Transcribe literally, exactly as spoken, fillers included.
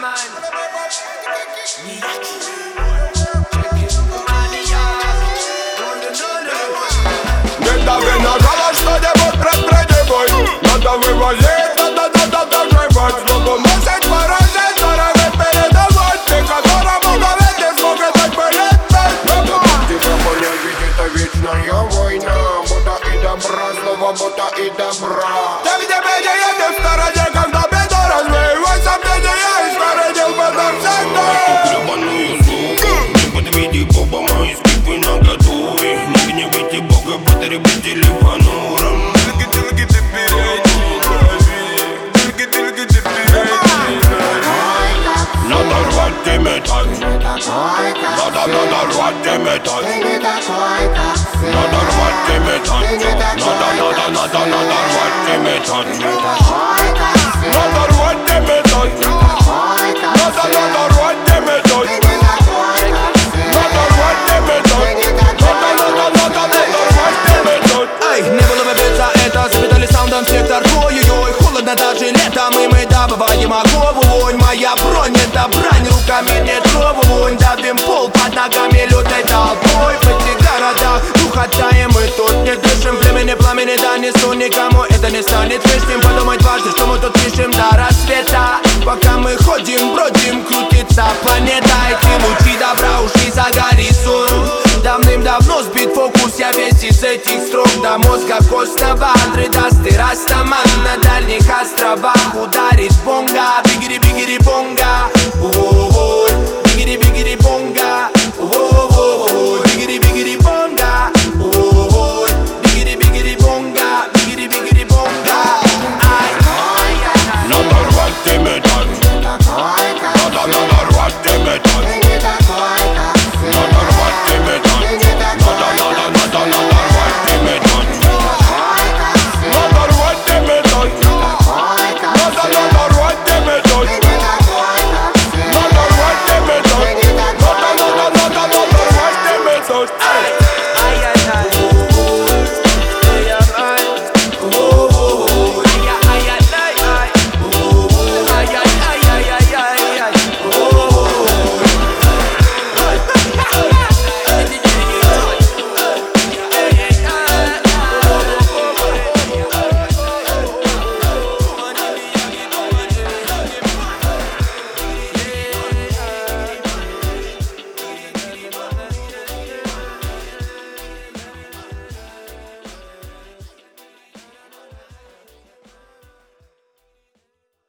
Не дави на голос, что-нибудь предпринимай. Надо вывозить, надо, надо доживать. Чтобы мусить, поразить, здоровый передавать. Ты которому говорить не смогет так передать. Тебя понять, ведь это вечная война. Будто и добра, снова будто и добра. Там, где меня едет в стороне, когда беда развеивает сомнения, и сторожил потом всегда. Гребаную суку, не подведи Боба, мои скипы наготове. Не гневите Бога, потребители понуром. Надо рвать и метать. Надо, надо рвать и метать. Надо рвать и метать. Надо, надо, надо, надо рвать и метать. Надо рвать и метать. Надо, надо рвать и метать. Надо рвать и метать. Надо, надо, надо, надо рвать и метать. Эй, не было выбиться, это запитали саундом сектор. Ой-ой-ой, холодно даже летом, и мы добываем окову. Вонь, моя бронь, это брань, руками не трову. Вонь, давим пол под ногами лютой толпой. В этих городах ухотаем, мы тут не дышим. Племени пламени, да несу никому, это не станет лишним. Подумать дважды, что мы тут пишем до рассвета. Пока мы ходим, бродим, крутится планета. Эти лучи добра ушли за горизонт. Давным-давно сбит фокус, я весь из этих строк. До мозга костного, андредасты, растаман. На дальних островах ударит бонга, бигери-бигери-бонга.